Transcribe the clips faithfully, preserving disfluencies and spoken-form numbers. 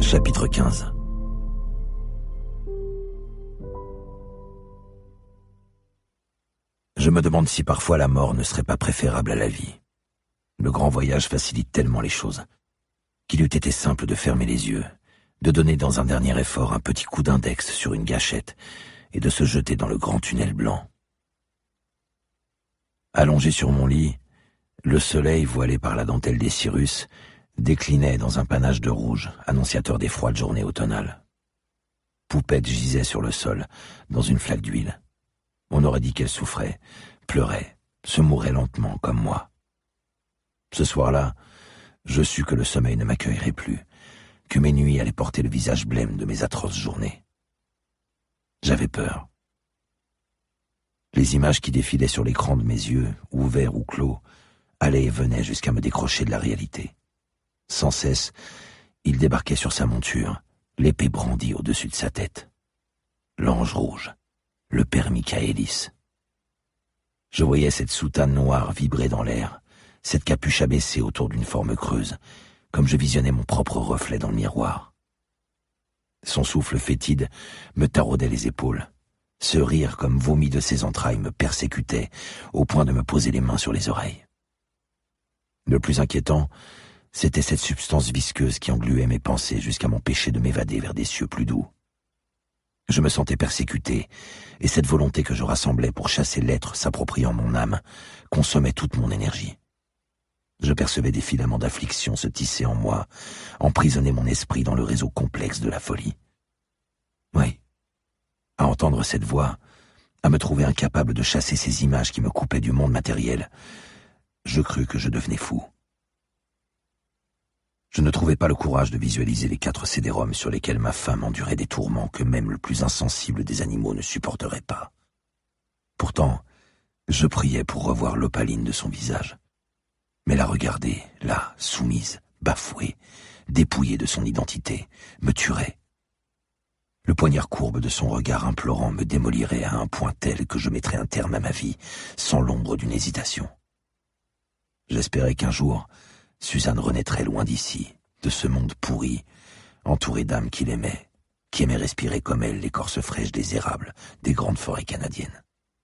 Chapitre quinze. Je me demande si parfois la mort ne serait pas préférable à la vie. Le grand voyage facilite tellement les choses qu'il eût été simple de fermer les yeux, de donner dans un dernier effort un petit coup d'index sur une gâchette et de se jeter dans le grand tunnel blanc. Allongé sur mon lit, le soleil, voilé par la dentelle des cirrus, déclinait dans un panache de rouge, annonciateur des froides journées automnales. Poupette gisait sur le sol, dans une flaque d'huile. On aurait dit qu'elle souffrait, pleurait, se mourait lentement, comme moi. Ce soir-là, je sus que le sommeil ne m'accueillerait plus, que mes nuits allaient porter le visage blême de mes atroces journées. J'avais peur. Les images qui défilaient sur l'écran de mes yeux, ouverts ou clos, allaient et venaient jusqu'à me décrocher de la réalité. Sans cesse, il débarquait sur sa monture, l'épée brandie au-dessus de sa tête. L'ange rouge, le père Michaélis. Je voyais cette soutane noire vibrer dans l'air, cette capuche abaissée autour d'une forme creuse, comme je visionnais mon propre reflet dans le miroir. Son souffle fétide me taraudait les épaules. Ce rire comme vomi de ses entrailles me persécutait, au point de me poser les mains sur les oreilles. Le plus inquiétant, c'était cette substance visqueuse qui engluait mes pensées jusqu'à m'empêcher de m'évader vers des cieux plus doux. Je me sentais persécuté, et cette volonté que je rassemblais pour chasser l'être s'appropriant mon âme consommait toute mon énergie. Je percevais des filaments d'affliction se tisser en moi, emprisonner mon esprit dans le réseau complexe de la folie. Oui, à entendre cette voix, à me trouver incapable de chasser ces images qui me coupaient du monde matériel, je crus que je devenais fou. Je ne trouvais pas le courage de visualiser les quatre cédérums sur lesquels ma femme endurait des tourments que même le plus insensible des animaux ne supporterait pas. Pourtant, je priais pour revoir l'opaline de son visage. Mais la regarder, là, soumise, bafouée, dépouillée de son identité, me tuerait. Le poignard courbe de son regard implorant me démolirait à un point tel que je mettrais un terme à ma vie, sans l'ombre d'une hésitation. J'espérais qu'un jour, Suzanne renaîtrait loin d'ici, de ce monde pourri, entourée d'âmes qu'il aimait, qui aimaient respirer comme elle l'écorce fraîche des érables des grandes forêts canadiennes.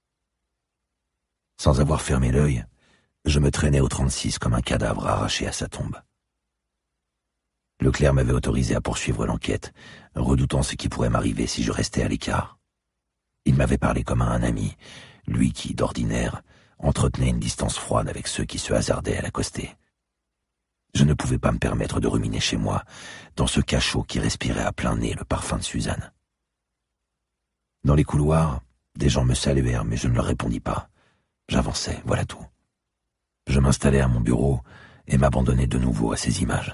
Sans avoir fermé l'œil, je me traînais au trente-six comme un cadavre arraché à sa tombe. Leclerc m'avait autorisé à poursuivre l'enquête, redoutant ce qui pourrait m'arriver si je restais à l'écart. Il m'avait parlé comme à un ami, lui qui, d'ordinaire, entretenait une distance froide avec ceux qui se hasardaient à l'accoster. Je ne pouvais pas me permettre de ruminer chez moi, dans ce cachot qui respirait à plein nez le parfum de Suzanne. Dans les couloirs, des gens me saluèrent, mais je ne leur répondis pas. J'avançais, voilà tout. Je m'installais à mon bureau et m'abandonnais de nouveau à ces images.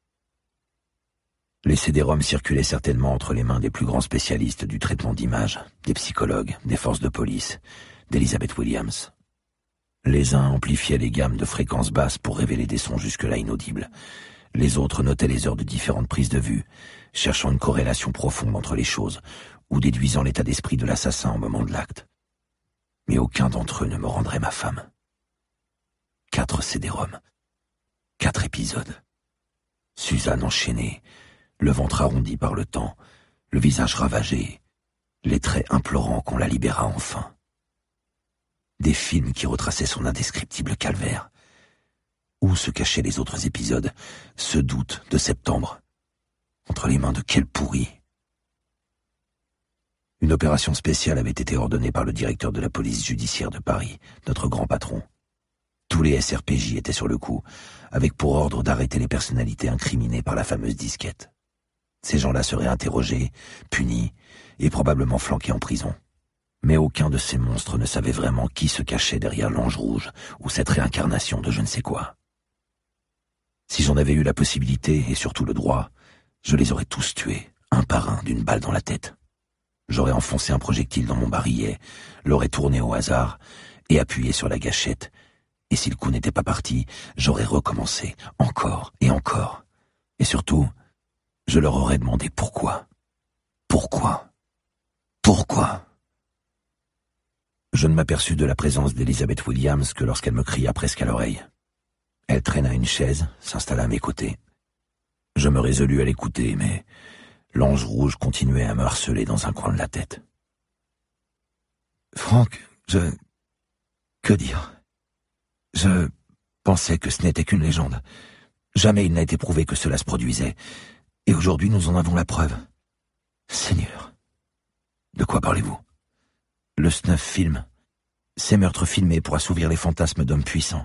Les cédérums circulaient certainement entre les mains des plus grands spécialistes du traitement d'images, des psychologues, des forces de police, d'Elizabeth Williams. Les uns amplifiaient les gammes de fréquences basses pour révéler des sons jusque-là inaudibles. Les autres notaient les heures de différentes prises de vue, cherchant une corrélation profonde entre les choses, ou déduisant l'état d'esprit de l'assassin au moment de l'acte. Mais aucun d'entre eux ne me rendrait ma femme. Quatre cédérums. Quatre épisodes. Suzanne enchaînée, le ventre arrondi par le temps, le visage ravagé, les traits implorant qu'on la libérât enfin. Des films qui retraçaient son indescriptible calvaire. Où se cachaient les autres épisodes, ce doute de septembre? Entre les mains de quel pourri? Une opération spéciale avait été ordonnée par le directeur de la police judiciaire de Paris, notre grand patron. Tous les S R P J étaient sur le coup, avec pour ordre d'arrêter les personnalités incriminées par la fameuse disquette. Ces gens-là seraient interrogés, punis et probablement flanqués en prison. Mais aucun de ces monstres ne savait vraiment qui se cachait derrière l'ange rouge ou cette réincarnation de je ne sais quoi. Si j'en avais eu la possibilité et surtout le droit, je les aurais tous tués, un par un, d'une balle dans la tête. J'aurais enfoncé un projectile dans mon barillet, l'aurais tourné au hasard et appuyé sur la gâchette. Et si le coup n'était pas parti, j'aurais recommencé, encore et encore. Et surtout, je leur aurais demandé pourquoi. Pourquoi? Pourquoi? Je ne m'aperçus de la présence d'Elizabeth Williams que lorsqu'elle me cria presque à l'oreille. Elle traîna une chaise, s'installa à mes côtés. Je me résolus à l'écouter, mais l'ange rouge continuait à me harceler dans un coin de la tête. Franck, je... que dire? Je pensais que ce n'était qu'une légende. Jamais il n'a été prouvé que cela se produisait. Et aujourd'hui, nous en avons la preuve. Seigneur. De quoi parlez-vous? Le snuff film. Ces meurtres filmés pour assouvir les fantasmes d'hommes puissants.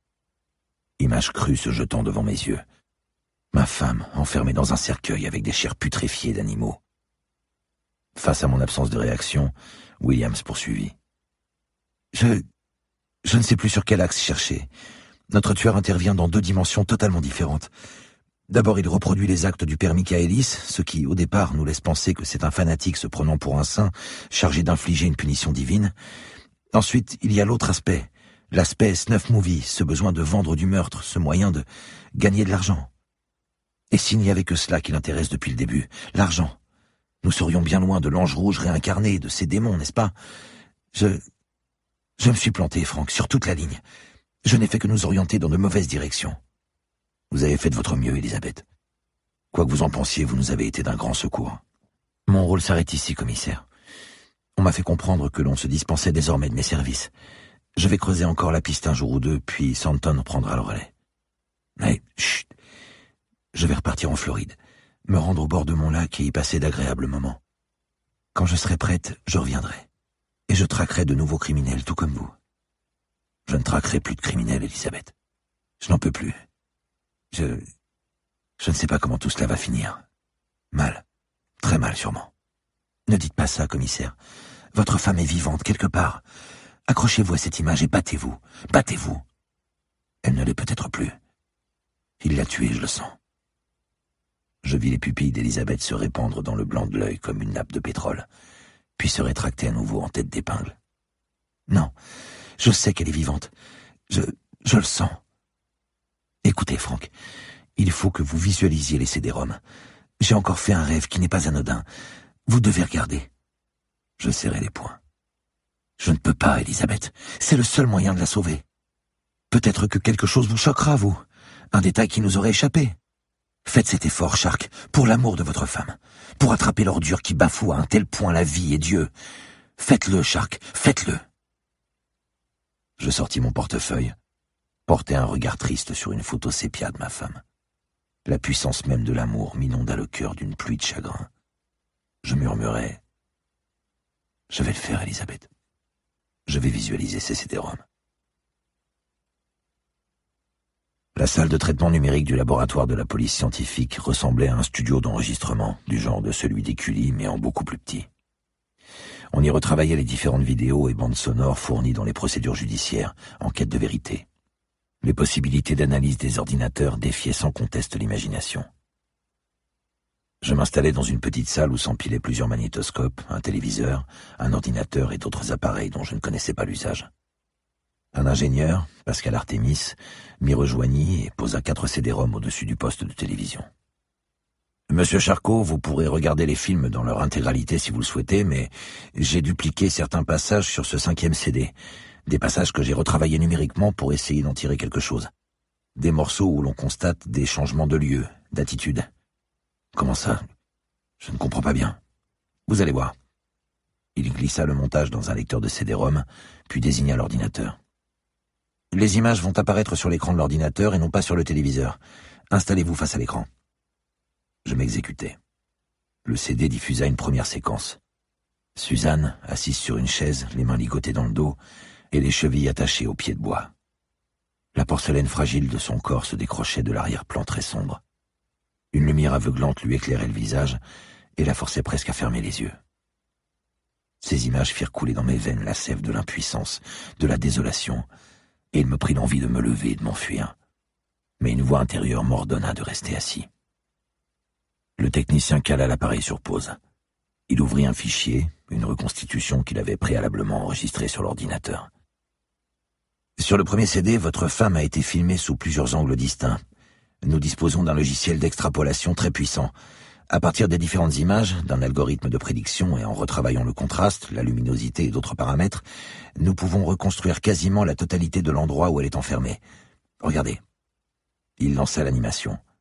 Image crue se jetant devant mes yeux. Ma femme, enfermée dans un cercueil avec des chairs putréfiées d'animaux. Face à mon absence de réaction, Williams poursuivit. Je... je ne sais plus sur quel axe chercher. Notre tueur intervient dans deux dimensions totalement différentes. D'abord, il reproduit les actes du père Michaelis, ce qui, au départ, nous laisse penser que c'est un fanatique se prenant pour un saint, chargé d'infliger une punition divine. Ensuite, il y a l'autre aspect, l'aspect snuff movie, ce besoin de vendre du meurtre, ce moyen de gagner de l'argent. Et s'il n'y avait que cela qui l'intéresse depuis le début, l'argent, nous serions bien loin de l'ange rouge réincarné, de ses démons, n'est-ce pas? Je... je me suis planté, Franck, sur toute la ligne. Je n'ai fait que nous orienter dans de mauvaises directions. Vous avez fait de votre mieux, Elisabeth. Quoi que vous en pensiez, vous nous avez été d'un grand secours. Mon rôle s'arrête ici, commissaire. On m'a fait comprendre que l'on se dispensait désormais de mes services. Je vais creuser encore la piste un jour ou deux, puis Santon prendra le relais. Mais, chut, je vais repartir en Floride, me rendre au bord de mon lac et y passer d'agréables moments. Quand je serai prête, je reviendrai. Et je traquerai de nouveaux criminels, tout comme vous. Je ne traquerai plus de criminels, Elisabeth. Je n'en peux plus. Je... je ne sais pas comment tout cela va finir. Mal. Très mal, sûrement. Ne dites pas ça, commissaire. Votre femme est vivante, quelque part. Accrochez-vous à cette image et battez-vous. Battez-vous. Elle ne l'est peut-être plus. Il l'a tuée, je le sens. Je vis les pupilles d'Elisabeth se répandre dans le blanc de l'œil comme une nappe de pétrole, puis se rétracter à nouveau en tête d'épingle. Non, je sais qu'elle est vivante. Je... je le sens. Écoutez, Franck, il faut que vous visualisiez les C D-ROM. J'ai encore fait un rêve qui n'est pas anodin. Vous devez regarder. Je serrai les poings. Je ne peux pas, Elisabeth. C'est le seul moyen de la sauver. Peut-être que quelque chose vous choquera, vous. Un détail qui nous aurait échappé. Faites cet effort, Shark, pour l'amour de votre femme. Pour attraper l'ordure qui bafoue à un tel point la vie et Dieu. Faites-le, Shark, faites-le. Je sortis mon portefeuille, portai un regard triste sur une photo sépia de ma femme. La puissance même de l'amour m'inonda le cœur d'une pluie de chagrin. Je murmurai « Je vais le faire, Elisabeth. Je vais visualiser ces C D-ROM. » La salle de traitement numérique du laboratoire de la police scientifique ressemblait à un studio d'enregistrement, du genre de celui d'Écully, mais en beaucoup plus petit. On y retravaillait les différentes vidéos et bandes sonores fournies dans les procédures judiciaires, en quête de vérité. Les possibilités d'analyse des ordinateurs défiaient sans conteste l'imagination. Je m'installai dans une petite salle où s'empilaient plusieurs magnétoscopes, un téléviseur, un ordinateur et d'autres appareils dont je ne connaissais pas l'usage. Un ingénieur, Pascal Artemis, m'y rejoignit et posa quatre C D-ROM au-dessus du poste de télévision. « Monsieur Charcot, vous pourrez regarder les films dans leur intégralité si vous le souhaitez, mais j'ai dupliqué certains passages sur ce cinquième C D, des passages que j'ai retravaillés numériquement pour essayer d'en tirer quelque chose. Des morceaux où l'on constate des changements de lieu, d'attitude. Comment ça? Je ne comprends pas bien. Vous allez voir. » Il glissa le montage dans un lecteur de C D-ROM, puis désigna l'ordinateur. « Les images vont apparaître sur l'écran de l'ordinateur et non pas sur le téléviseur. Installez-vous face à l'écran. » Je m'exécutai. Le C D diffusa une première séquence. Suzanne, assise sur une chaise, les mains ligotées dans le dos, et les chevilles attachées aux pieds de bois. La porcelaine fragile de son corps se décrochait de l'arrière-plan très sombre. Une lumière aveuglante lui éclairait le visage et la forçait presque à fermer les yeux. Ces images firent couler dans mes veines la sève de l'impuissance, de la désolation, et il me prit l'envie de me lever et de m'enfuir. Mais une voix intérieure m'ordonna de rester assis. Le technicien cala l'appareil sur pause. Il ouvrit un fichier, une reconstitution qu'il avait préalablement enregistrée sur l'ordinateur. Sur le premier C D, votre femme a été filmée sous plusieurs angles distincts. Nous disposons d'un logiciel d'extrapolation très puissant. À partir des différentes images, d'un algorithme de prédiction et en retravaillant le contraste, la luminosité et d'autres paramètres, nous pouvons reconstruire quasiment la totalité de l'endroit où elle est enfermée. Regardez. Il lança l'animation.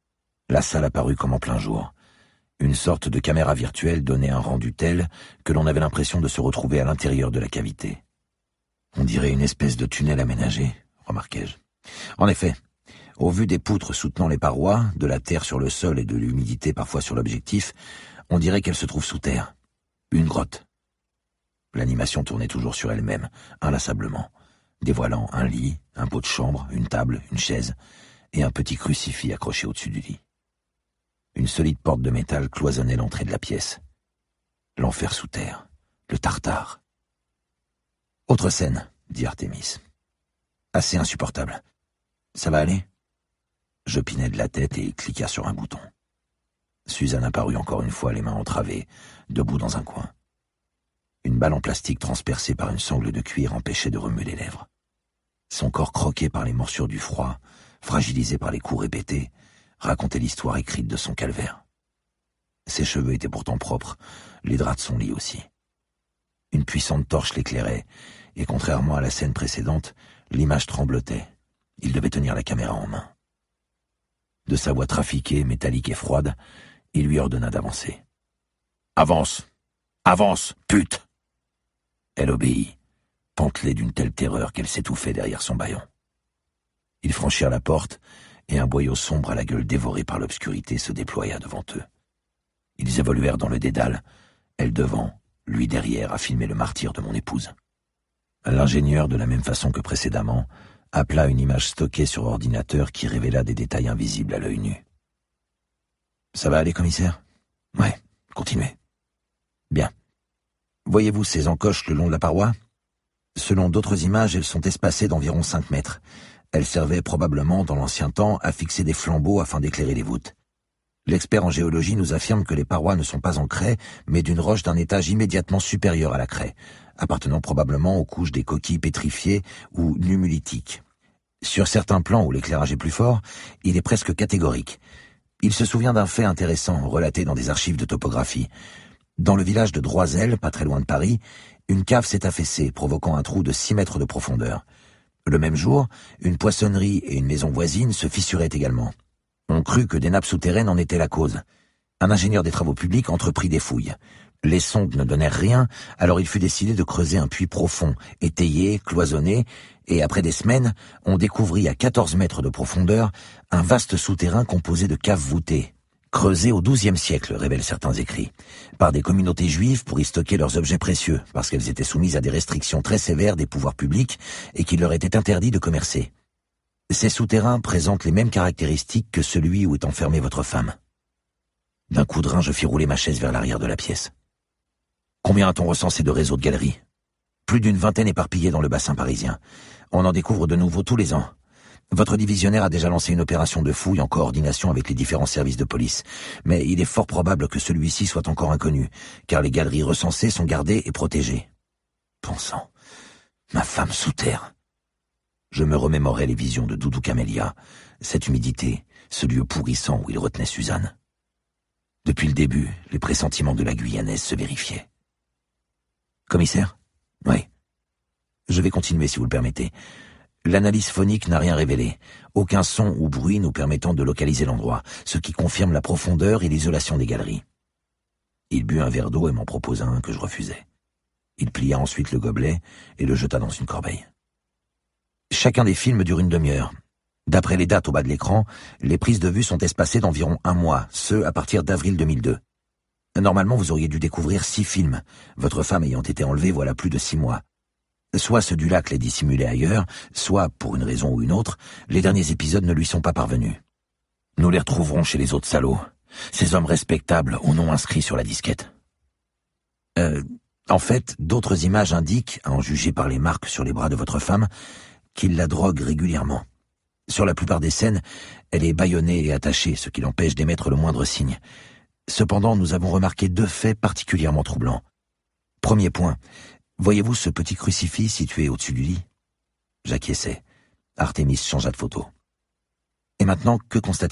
La salle apparut comme en plein jour. Une sorte de caméra virtuelle donnait un rendu tel que l'on avait l'impression de se retrouver à l'intérieur de la cavité. On dirait une espèce de tunnel aménagé, remarquai-je. En effet, au vu des poutres soutenant les parois, de la terre sur le sol et de l'humidité parfois sur l'objectif, on dirait qu'elle se trouve sous terre. Une grotte. L'animation tournait toujours sur elle-même, inlassablement, dévoilant un lit, un pot de chambre, une table, une chaise et un petit crucifix accroché au-dessus du lit. Une solide porte de métal cloisonnait l'entrée de la pièce. L'enfer sous terre, le Tartare. Autre scène, dit Artémis. Assez insupportable. Ça va aller ? J'opinai de la tête et cliqua sur un bouton. Suzanne apparut encore une fois, les mains entravées, debout dans un coin. Une balle en plastique transpercée par une sangle de cuir empêchait de remuer les lèvres. Son corps croqué par les morsures du froid, fragilisé par les coups répétés, racontait l'histoire écrite de son calvaire. Ses cheveux étaient pourtant propres, les draps de son lit aussi. Une puissante torche l'éclairait, et contrairement à la scène précédente, l'image tremblotait. Il devait tenir la caméra en main. De sa voix trafiquée, métallique et froide, il lui ordonna d'avancer. « Avance! Avance, pute !» Elle obéit, pantelée d'une telle terreur qu'elle s'étouffait derrière son bâillon. Ils franchirent la porte, et un boyau sombre à la gueule dévorée par l'obscurité se déploya devant eux. Ils évoluèrent dans le dédale, elle devant, lui derrière, à filmer le martyre de mon épouse. L'ingénieur, de la même façon que précédemment, appela une image stockée sur ordinateur qui révéla des détails invisibles à l'œil nu. « Ça va aller, commissaire ? » ?»« Ouais, continuez. »« Bien. Voyez-vous ces encoches le long de la paroi ? Selon d'autres images, elles sont espacées d'environ cinq mètres. Elles servaient probablement, dans l'ancien temps, à fixer des flambeaux afin d'éclairer les voûtes. L'expert en géologie nous affirme que les parois ne sont pas en craie, mais d'une roche d'un étage immédiatement supérieur à la craie, appartenant probablement aux couches des coquilles pétrifiées ou nummulitique. Sur certains plans où l'éclairage est plus fort, il est presque catégorique. Il se souvient d'un fait intéressant relaté dans des archives de topographie. Dans le village de Droisel, pas très loin de Paris, une cave s'est affaissée, provoquant un trou de six mètres de profondeur. Le même jour, une poissonnerie et une maison voisine se fissuraient également. On crut que des nappes souterraines en étaient la cause. Un ingénieur des travaux publics entreprit des fouilles. Les sondes ne donnèrent rien, alors il fut décidé de creuser un puits profond, étayé, cloisonné, et après des semaines, on découvrit à quatorze mètres de profondeur un vaste souterrain composé de caves voûtées, creusées au douzième siècle, révèlent certains écrits, par des communautés juives pour y stocker leurs objets précieux, parce qu'elles étaient soumises à des restrictions très sévères des pouvoirs publics et qu'il leur était interdit de commercer. Ces souterrains présentent les mêmes caractéristiques que celui où est enfermée votre femme. D'un coup de rein, je fis rouler ma chaise vers l'arrière de la pièce. Combien a-t-on recensé de réseaux de galeries ? Plus d'une vingtaine éparpillés dans le bassin parisien. On en découvre de nouveaux tous les ans. Votre divisionnaire a déjà lancé une opération de fouille en coordination avec les différents services de police. Mais il est fort probable que celui-ci soit encore inconnu, car les galeries recensées sont gardées et protégées. Bon sang, ma femme sous terre. Je me remémorais les visions de Doudou Camélia, cette humidité, ce lieu pourrissant où il retenait Suzanne. Depuis le début, les pressentiments de la Guyanaise se vérifiaient. Commissaire ? Oui. Je vais continuer si vous le permettez. L'analyse phonique n'a rien révélé, aucun son ou bruit nous permettant de localiser l'endroit, ce qui confirme la profondeur et l'isolation des galeries. Il but un verre d'eau et m'en proposa un que je refusai. Il plia ensuite le gobelet et le jeta dans une corbeille. Chacun des films dure une demi-heure. D'après les dates au bas de l'écran, les prises de vue sont espacées d'environ un mois, ce à partir d'avril deux mille deux. Normalement, vous auriez dû découvrir six films, votre femme ayant été enlevée voilà plus de six mois. Soit ce du lac l'est dissimulé ailleurs, soit, pour une raison ou une autre, les derniers épisodes ne lui sont pas parvenus. Nous les retrouverons chez les autres salauds, ces hommes respectables au nom inscrit sur la disquette. Euh, en fait, d'autres images indiquent, à en juger par les marques sur les bras de votre femme, qu'il la drogue régulièrement. Sur la plupart des scènes, elle est bâillonnée et attachée, ce qui l'empêche d'émettre le moindre signe. Cependant, nous avons remarqué deux faits particulièrement troublants. Premier point, voyez-vous ce petit crucifix situé au-dessus du lit ? J'acquiesçai. Artémis changea de photo. Et maintenant, que constatez-vous ?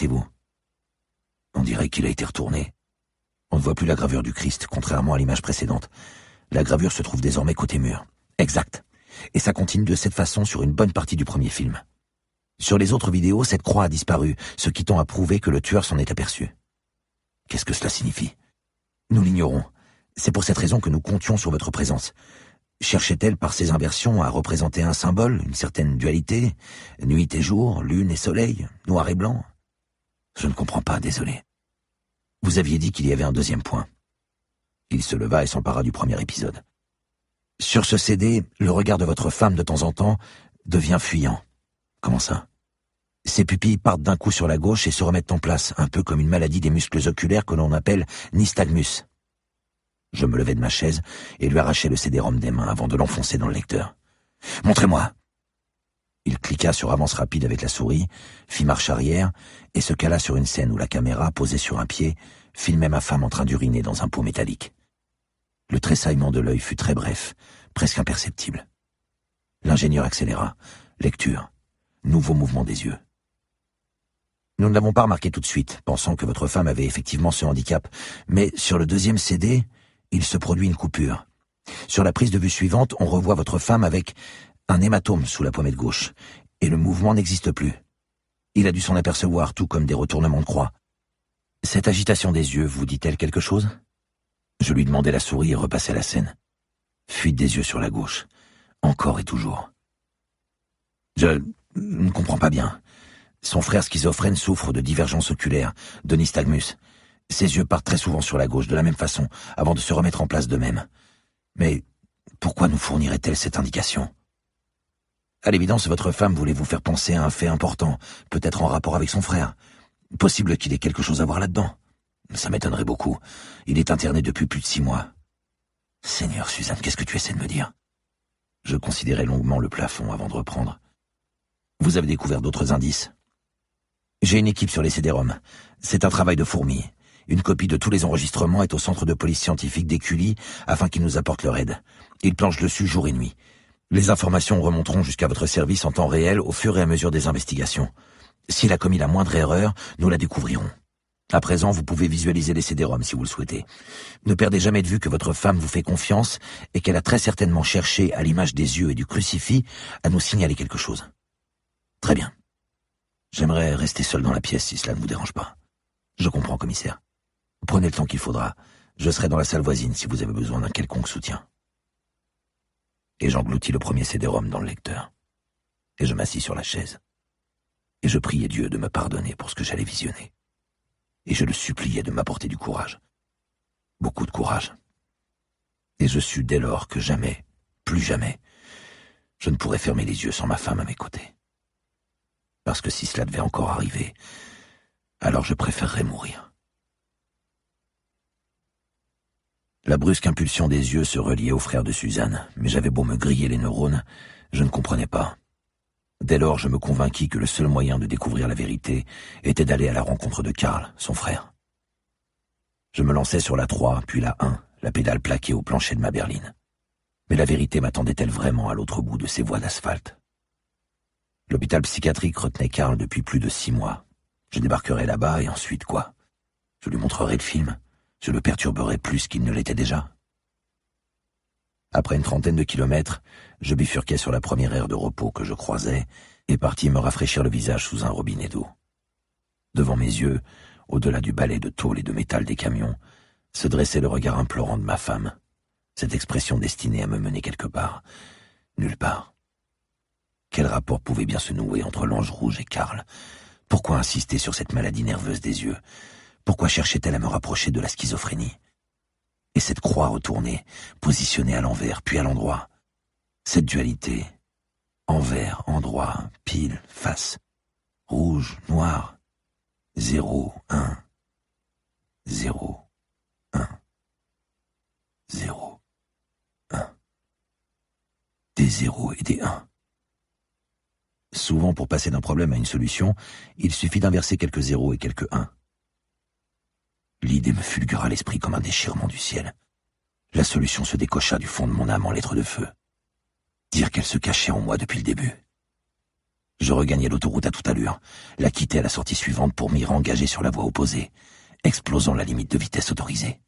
On dirait qu'il a été retourné. On ne voit plus la gravure du Christ, contrairement à l'image précédente. La gravure se trouve désormais côté mur. Exact. Et ça continue de cette façon sur une bonne partie du premier film. Sur les autres vidéos, cette croix a disparu, ce qui tend à prouver que le tueur s'en est aperçu. Qu'est-ce que cela signifie? Nous l'ignorons. C'est pour cette raison que nous comptions sur votre présence. Cherchait-elle par ces inversions à représenter un symbole, une certaine dualité, nuit et jour, lune et soleil, noir et blanc? Je ne comprends pas, désolé. Vous aviez dit qu'il y avait un deuxième point. Il se leva et s'empara du premier épisode. Sur ce C D, le regard de votre femme de temps en temps devient fuyant. Comment ça? Ses pupilles partent d'un coup sur la gauche et se remettent en place, un peu comme une maladie des muscles oculaires que l'on appelle nystagmus. Je me levai de ma chaise et lui arrachai le C D-ROM des mains avant de l'enfoncer dans le lecteur. « Montrez-moi !» Il cliqua sur avance rapide avec la souris, fit marche arrière et se cala sur une scène où la caméra, posée sur un pied, filmait ma femme en train d'uriner dans un pot métallique. Le tressaillement de l'œil fut très bref, presque imperceptible. L'ingénieur accéléra. Lecture. Nouveau mouvement des yeux. Nous ne l'avons pas remarqué tout de suite, pensant que votre femme avait effectivement ce handicap, mais sur le deuxième C D, il se produit une coupure. Sur la prise de vue suivante, on revoit votre femme avec un hématome sous la pommette gauche, et le mouvement n'existe plus. Il a dû s'en apercevoir, tout comme des retournements de croix. Cette agitation des yeux vous dit-elle quelque chose? Je lui demandai la souris et repassai la scène. Fuite des yeux sur la gauche. Encore et toujours. Je ne comprends pas bien. Son frère schizophrène souffre de divergence oculaire, de nystagmus. Ses yeux partent très souvent sur la gauche, de la même façon, avant de se remettre en place d'eux-mêmes. Mais pourquoi nous fournirait-elle cette indication? À l'évidence, votre femme voulait vous faire penser à un fait important, peut-être en rapport avec son frère. Possible qu'il ait quelque chose à voir là-dedans. Ça m'étonnerait beaucoup. Il est interné depuis plus de six mois. Seigneur, Suzanne, qu'est-ce que tu essaies de me dire? Je considérais longuement le plafond avant de reprendre. Vous avez découvert d'autres indices? J'ai une équipe sur les C D-ROM. C'est un travail de fourmi. Une copie de tous les enregistrements est au centre de police scientifique d'Écully afin qu'ils nous apportent leur aide. Ils planchent dessus jour et nuit. Les informations remonteront jusqu'à votre service en temps réel au fur et à mesure des investigations. S'il a commis la moindre erreur, nous la découvrirons. À présent, vous pouvez visualiser les C D-ROM si vous le souhaitez. Ne perdez jamais de vue que votre femme vous fait confiance et qu'elle a très certainement cherché, à l'image des yeux et du crucifix, à nous signaler quelque chose. Très bien. J'aimerais rester seul dans la pièce si cela ne vous dérange pas. Je comprends, commissaire. Prenez le temps qu'il faudra. Je serai dans la salle voisine si vous avez besoin d'un quelconque soutien. Et j'engloutis le premier C D-ROM dans le lecteur. Et je m'assis sur la chaise. Et je priais Dieu de me pardonner pour ce que j'allais visionner. Et je le suppliais de m'apporter du courage. Beaucoup de courage. Et je sus dès lors que jamais, plus jamais, je ne pourrais fermer les yeux sans ma femme à mes côtés. Parce que si cela devait encore arriver, alors je préférerais mourir. La brusque impulsion des yeux se reliait au frère de Suzanne, mais j'avais beau me griller les neurones, je ne comprenais pas. Dès lors, je me convainquis que le seul moyen de découvrir la vérité était d'aller à la rencontre de Karl, son frère. Je me lançai sur la trois, puis la un, la pédale plaquée au plancher de ma berline. Mais la vérité m'attendait-elle vraiment à l'autre bout de ces voies d'asphalte? L'hôpital psychiatrique retenait Karl depuis plus de six mois. Je débarquerai là-bas et ensuite quoi? Je lui montrerai le film. Je le perturberai plus qu'il ne l'était déjà. Après une trentaine de kilomètres, je bifurquai sur la première aire de repos que je croisais et partis me rafraîchir le visage sous un robinet d'eau. Devant mes yeux, au-delà du balai de tôle et de métal des camions, se dressait le regard implorant de ma femme, cette expression destinée à me mener quelque part, nulle part. Quel rapport pouvait bien se nouer entre l'ange rouge et Karl? Pourquoi insister sur cette maladie nerveuse des yeux? Pourquoi cherchait-elle à me rapprocher de la schizophrénie? Et cette croix retournée, positionnée à l'envers, puis à l'endroit. Cette dualité, envers, endroit, pile, face, rouge, noir, zéro, un, zéro, un, zéro, un. Des zéros et des uns. Souvent, pour passer d'un problème à une solution, il suffit d'inverser quelques zéros et quelques uns. L'idée me fulgura à l'esprit comme un déchirement du ciel. La solution se décocha du fond de mon âme en lettres de feu. Dire qu'elle se cachait en moi depuis le début. Je regagnai l'autoroute à toute allure, la quittai à la sortie suivante pour m'y re-engager sur la voie opposée, explosant la limite de vitesse autorisée.